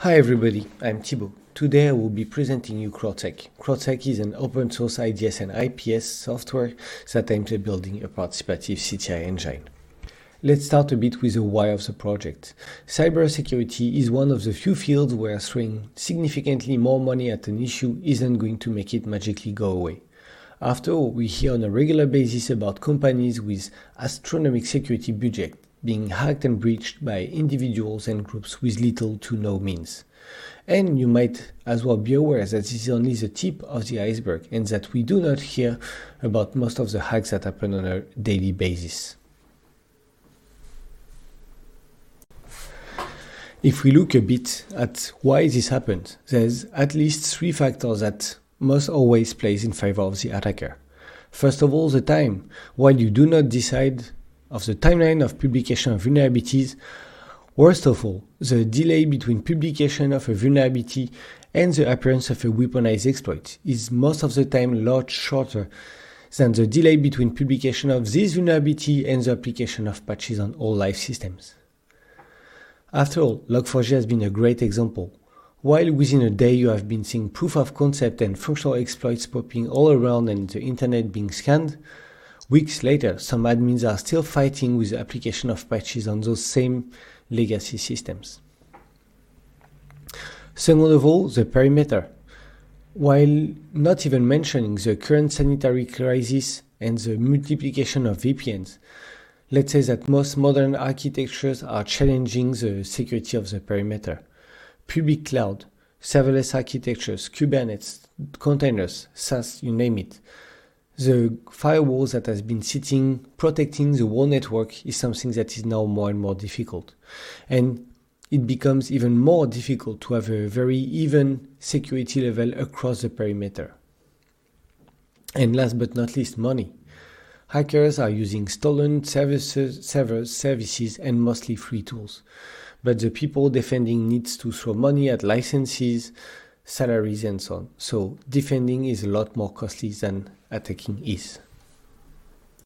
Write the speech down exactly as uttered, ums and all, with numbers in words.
Hi everybody, I'm Thibaut. Today I will be presenting you CrowdSec. CrowdSec is an open source I D S and I P S software that aims at building a participative C T I engine. Let's start a bit with the why of the project. Cybersecurity is one of the few fields where throwing significantly more money at an issue isn't going to make it magically go away. After all, we hear on a regular basis about companies with astronomical security budget being hacked and breached by individuals and groups with little to no means. And you might as well be aware that this is only the tip of the iceberg and that we do not hear about most of the hacks that happen on a daily basis. If we look a bit at why this happens, there's at least three factors that must always play in favor of the attacker. First of all, the time. While you do not decide of the timeline of publication of vulnerabilities, worst of all, the delay between publication of a vulnerability and the appearance of a weaponized exploit is most of the time a lot shorter than the delay between publication of this vulnerability and the application of patches on all live systems. After all, log four j has been a great example. While within a day you have been seeing proof of concept and functional exploits popping all around and the internet being scanned, weeks later, some admins are still fighting with the application of patches on those same legacy systems. Second of all, the perimeter. While not even mentioning the current sanitary crisis and the multiplication of V P Ns, let's say that most modern architectures are challenging the security of the perimeter. Public cloud, serverless architectures, Kubernetes, containers, SaaS, you name it. The firewalls that has been sitting protecting the whole network is something that is now more and more difficult. And it becomes even more difficult to have a very even security level across the perimeter. And last but not least, money. Hackers are using stolen services, servers, services, and mostly free tools. But the people defending needs to throw money at licenses, salaries, and so on. So defending is a lot more costly than attacking is.